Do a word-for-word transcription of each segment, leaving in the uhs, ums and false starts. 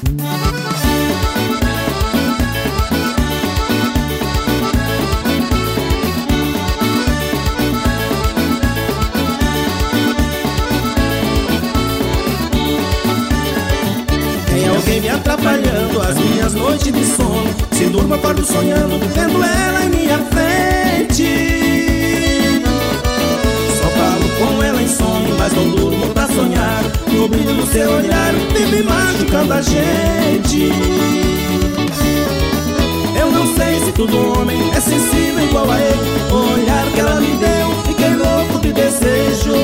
Tem alguém me atrapalhando as minhas noites de sono. Se durmo, acordo sonhando, vendo ela em minha frente. Só falo com ela em sonho, mas não durmo pra sonhar. No brilho do seu olhar, vive machucando a gente. Eu não sei se todo homem é sensível igual a ele. O olhar que ela me deu, fiquei louco de desejo.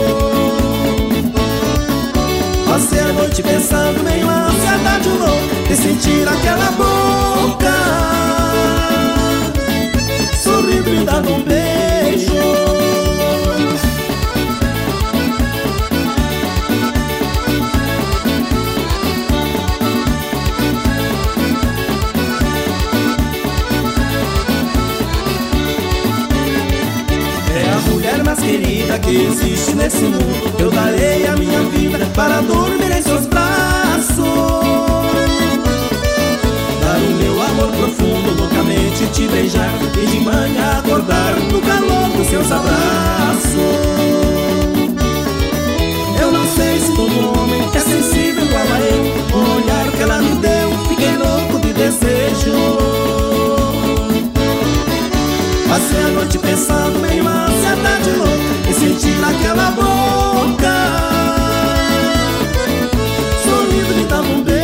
Passei a noite pensando, meio ansiedade louca, de sentir aquela boca sorrindo e dando um beijo. É a mulher mais querida que existe nesse mundo. Eu darei a minha vida para dormir em seus braços, dar o meu amor profundo, loucamente te beijar, e de manhã acordar no calor dos seus abraços. Eu não sei se todo homem é sensível igual a eu. O olhar que ela me deu, fiquei louco de desejo. Passei a noite pensando, meio ansiedade louca, e sentir naquela boca sorrindo me dava um beijo.